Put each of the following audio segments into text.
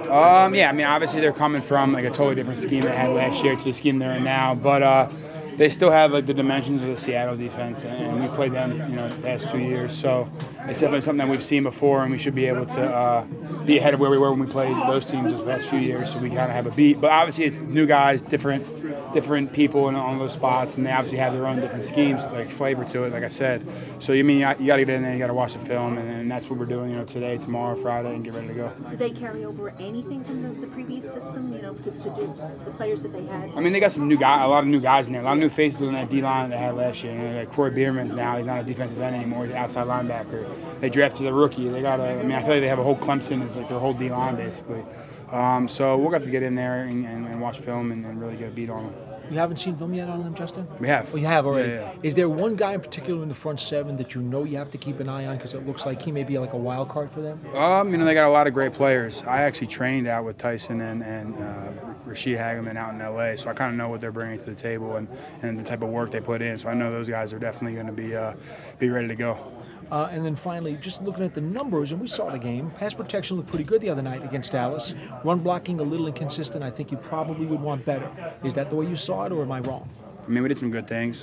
Yeah, I mean, obviously they're coming from like a totally different scheme they had last year to the scheme they're in now, but they still have like the dimensions of the Seattle defense, and we played them, the past 2 years. So it's definitely something that we've seen before, and we should be able to be ahead of where we were when we played those teams the past few years. So we kind of have a beat, but obviously it's new guys, different people on those spots, and they obviously have their own different schemes, like flavor to it, like I said. So you got to get in there, you got to watch the film, and that's what we're doing, today, tomorrow, Friday, and get ready to go. Did they carry over anything from the previous system, to do the players that they had? I mean, they got some new guys, a lot of new guys in there, a lot of new faces in that D-line that they had last year. Like Corey Bierman's now, he's not a defensive end anymore, he's an outside linebacker. They drafted a rookie. They got I feel like they have a whole Clemson as like their whole D-line basically. So we'll have to get in there and watch film and really get a beat on them. You haven't seen film yet on them, Justin? We have. Oh, you have already? Yeah. Is there one guy in particular in the front seven that you have to keep an eye on because it looks like he may be like a wild card for them? They got a lot of great players. I actually trained out with Tyson and Rashid Hageman out in L.A., so I kind of know what they're bringing to the table and the type of work they put in. So I know those guys are definitely going to be ready to go. And then finally, just looking at the numbers, and we saw the game, pass protection looked pretty good the other night against Dallas. Run blocking a little inconsistent. I think you probably would want better. Is that the way you saw it, or am I wrong? I mean, we did some good things.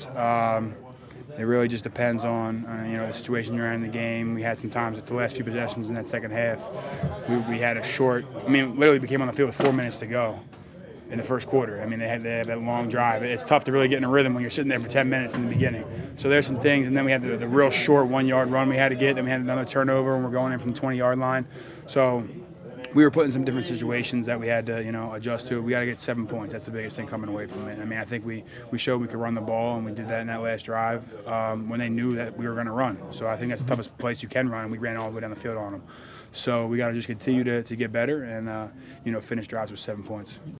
It really just depends on the situation you're in the game. We had some times at the last few possessions in that second half. We had a short. Literally we came on the field with 4 minutes to go in the first quarter. They had that long drive. It's tough to really get in a rhythm when you're sitting there for 10 minutes in the beginning. So there's some things, and then we had the real short 1 yard run we had to get. Then we had another turnover, and we're going in from the 20-yard line. So we were put in some different situations that we had to adjust to. We got to get 7 points. That's the biggest thing coming away from it. I think we showed we could run the ball, and we did that in that last drive when they knew that we were going to run. So I think that's the toughest place you can run, and we ran all the way down the field on them. So we got to just continue to get better and finish drives with 7 points.